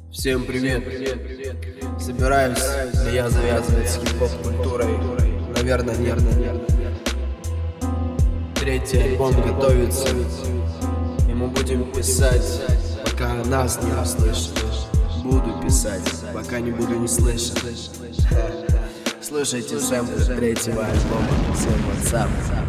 Всем привет! Собираюсь ли я завязывать с хип-хоп культурой? Наверное, нет. Третий альбом готовится, и мы будем писать, пока нас не услышат. Буду писать, пока не буду не слышать. Слушайте сэмплы третьего альбома «Всем WhatsApp».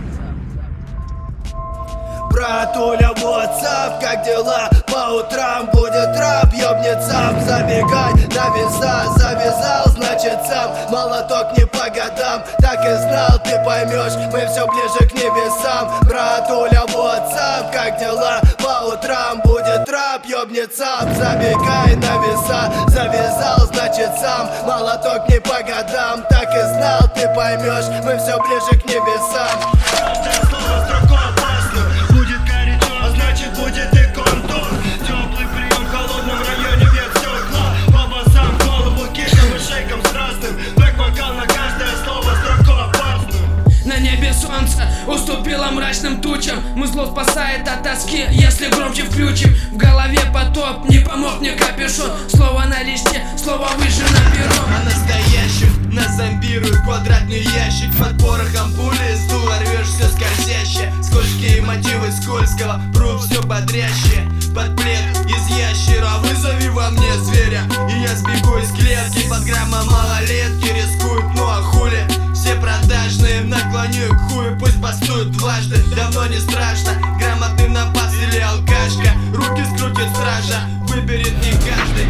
Братуля, WhatsApp, как дела? По утрам будет рэп, ёбнет сам. Забегай на веса, завязал, значит сам. Молоток не по годам, так и знал, ты поймешь, мы все ближе к небесам. Братуля, WhatsApp, как дела? По утрам будет рэп, ёбнет сам. Забегай на веса, завязал, значит сам. Молоток не по годам, так и знал, ты поймешь, мы все ближе к небесам. Каждое слово строку опасно. Будет горячо, а значит будет и контур. Теплый прием в холодном районе, вверх стекла. По басам, голову киком и шейком с разным. Бэк-вокал на каждое слово строку опасно. На небе солнце уступило мрачным тучам. Музло спасает от тоски, если громче включим. В голове потоп, не помог мне капюшон. Слово на листе, слово выжжено пером. А настоящих нас зомбирует квадратный ящик. Под порохом пули из дула рвешься скользяще. Скользкие мотивы скользкого прут все бодряще. Под плед из ящера вызови во мне зверя, и я сбегу из клетки. Под граммом малолетки рискуют, ну а хули. Все продажные наклоню к хую, пусть бастуют дважды. Давно не страшно, грамотный напас или алкашка. Руки скрутит стража, выберет не каждый.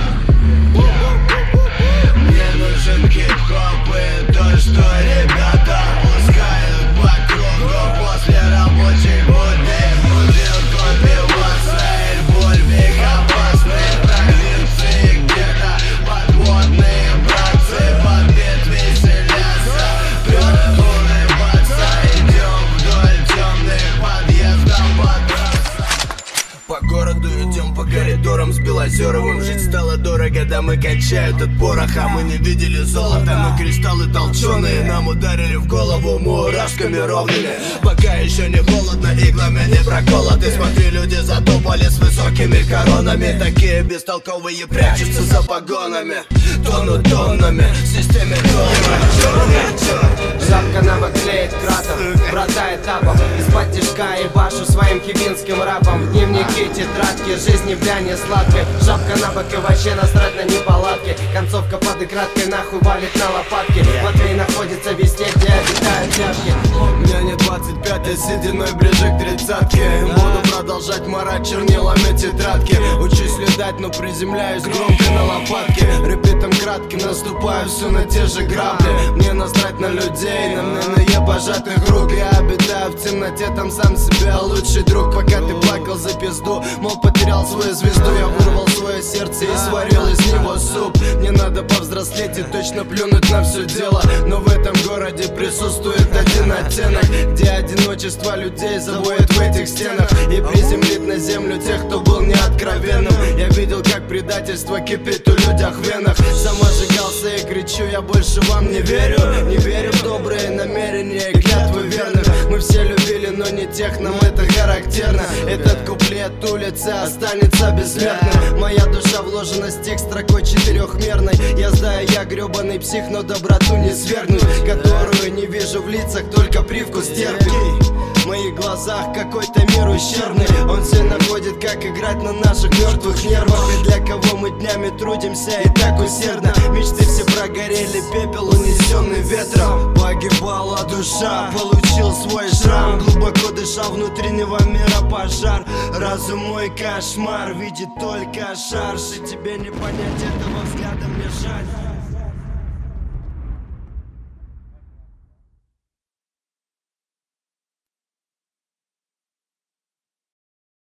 Мне нужен хип-хоп и то, что ребята пускают по кругу после рабочих будней. Бутылку пиваса и боль век опасные провинции. Где-то подводные братцы под бит веселятся. Прет улыбаться, идем вдоль темных подъездов под трасса. По городу идем по коридорам с Белозеровым. Жить стало дорого, дамы качают от пороха. Мы не видели золота, но кристаллы толченые нам ударили в голову мурашками ровными. Пока еще не холодно, иглами не проколоты. Смотри, люди затопали с высокими коронами. Такие бестолковые прячутся за погонами. Тонут тоннами в системе Жабка нам клеит кратом, брата этапом. Из-под тишка и башу своим хибинским рапом. Дневники, тетрадки, жизни бля не сладкой. Жабка на бок и вообще насрать на неполадки. Концовка под играткой нахуй валит на лопатки. Матвей находится везде, где обитают чашки. Мне не 25, я сединой ближе к 30-ке. Буду продолжать марать чернилами тетрадки. Учусь летать, но приземляюсь громко на лопатке. Репитом кратким наступаю все на те же грабли. Мне насрать на людей, на мнение пожатых рук. Я обитаю в темноте, там сам себе лучший друг. Пока ты плакал за пизду, мол, потерял свою звезду. Я вырвал свое сердце и сварил из него суп. Мне надо повзрослеть и точно плюнуть на все дело. Но в этом городе присутствует один оттенок, где одиночество людей заводит в этих стенах и приземлит на землю тех, кто был неоткровенным. Я видел, как предательство кипит у людях в венах. Сам ожигался и кричу, я больше вам не верю. Не верю в добрые намерения и клятвы верных. Мы все любили, но не тех, нам это характерно. Этот куплет улицы останется бессмертным. Моя душа вложена в стих строкой четырехмерной. Я знаю, я гребаный псих, но доброту не свергнуть, которую не вижу в лицах, только привкус терпкий. В моих глазах какой-то мир ущербный. Он все находит, как играть на наших мертвых нервах. И для кого мы днями трудимся и так усердно. Мечты все прогорели, пепел унесенный ветром. Погибала душа, получил свой шрам. Глубоко дыша внутреннего мира пожар. Разум мой кошмар, видит только шарш. И тебе не понять этого взглядом, мне жаль.